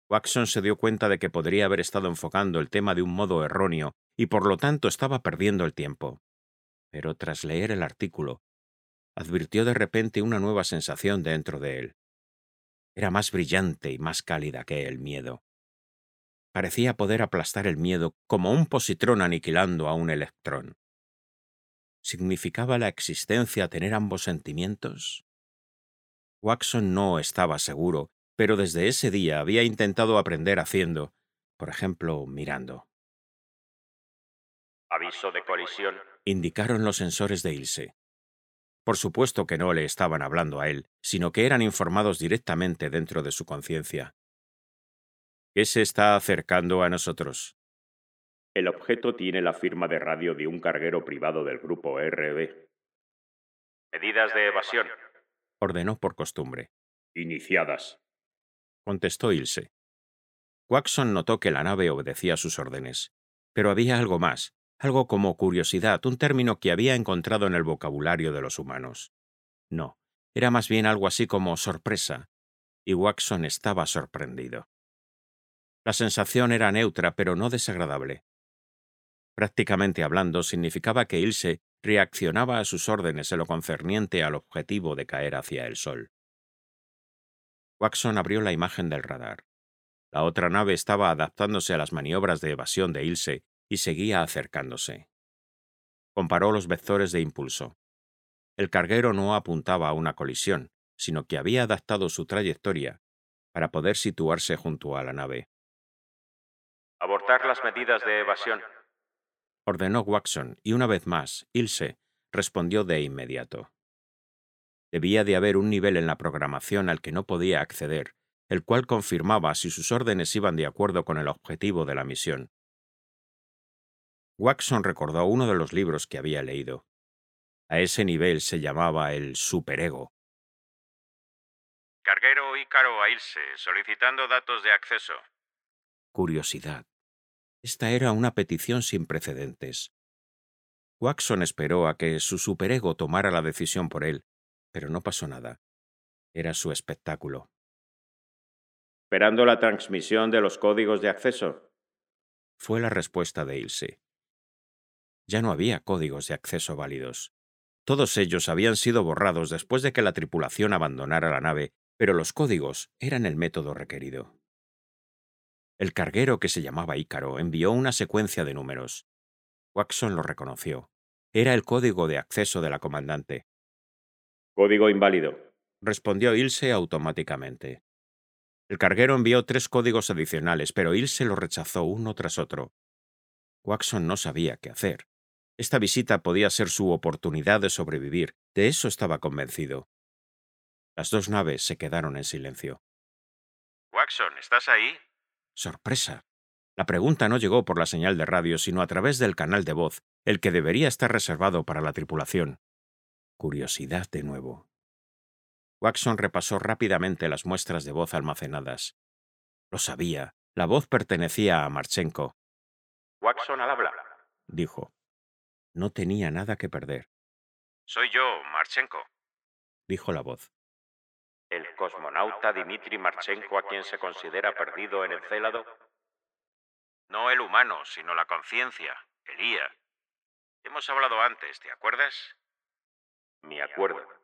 Watson se dio cuenta de que podría haber estado enfocando el tema de un modo erróneo y por lo tanto estaba perdiendo el tiempo. Pero tras leer el artículo, advirtió de repente una nueva sensación dentro de él. Era más brillante y más cálida que el miedo. Parecía poder aplastar el miedo como un positrón aniquilando a un electrón. ¿Significaba la existencia tener ambos sentimientos? Watson no estaba seguro, pero desde ese día había intentado aprender haciendo, por ejemplo, mirando. Aviso de colisión. Indicaron los sensores de Ilse. Por supuesto que no le estaban hablando a él, sino que eran informados directamente dentro de su conciencia. ¿Qué se está acercando a nosotros? El objeto tiene la firma de radio de un carguero privado del grupo RB. Medidas de evasión. Ordenó por costumbre. Iniciadas. Contestó Ilse. Watson notó que la nave obedecía sus órdenes. Pero había algo más, algo como curiosidad, un término que había encontrado en el vocabulario de los humanos. No, era más bien algo así como sorpresa, y Watson estaba sorprendido. La sensación era neutra, pero no desagradable. Prácticamente hablando, significaba que Ilse reaccionaba a sus órdenes en lo concerniente al objetivo de caer hacia el sol. Watson abrió la imagen del radar. La otra nave estaba adaptándose a las maniobras de evasión de Ilse y seguía acercándose. Comparó los vectores de impulso. El carguero no apuntaba a una colisión, sino que había adaptado su trayectoria para poder situarse junto a la nave. Abortar las medidas de evasión. Ordenó Watson, y una vez más, Ilse respondió de inmediato. Debía de haber un nivel en la programación al que no podía acceder, el cual confirmaba si sus órdenes iban de acuerdo con el objetivo de la misión. Watson recordó uno de los libros que había leído. A ese nivel se llamaba el superego. Carguero Ícaro a Ilse, solicitando datos de acceso. Curiosidad. Esta era una petición sin precedentes. Watson esperó a que su superego tomara la decisión por él, pero no pasó nada. Era su espectáculo. Esperando la transmisión de los códigos de acceso. Fue la respuesta de Ilse. Ya no había códigos de acceso válidos. Todos ellos habían sido borrados después de que la tripulación abandonara la nave, pero los códigos eran el método requerido. El carguero, que se llamaba Ícaro, envió una secuencia de números. Watson lo reconoció. Era el código de acceso de la comandante. Código inválido. Respondió Ilse automáticamente. El carguero envió 3 códigos adicionales, pero Ilse los rechazó uno tras otro. Watson no sabía qué hacer. Esta visita podía ser su oportunidad de sobrevivir, de eso estaba convencido. Las 2 naves se quedaron en silencio. Watson, ¿estás ahí? ¡Sorpresa! La pregunta no llegó por la señal de radio, sino a través del canal de voz, el que debería estar reservado para la tripulación. Curiosidad de nuevo. Watson repasó rápidamente las muestras de voz almacenadas. Lo sabía, la voz pertenecía a Marchenko. Watson al habla. Dijo. No tenía nada que perder, Soy yo, Marchenko. dijo la voz. El cosmonauta Dmitry Marchenko, a quien se considera perdido en el Célado. No el humano, sino la conciencia, el IA. Hemos hablado antes, ¿te acuerdas? Me acuerdo.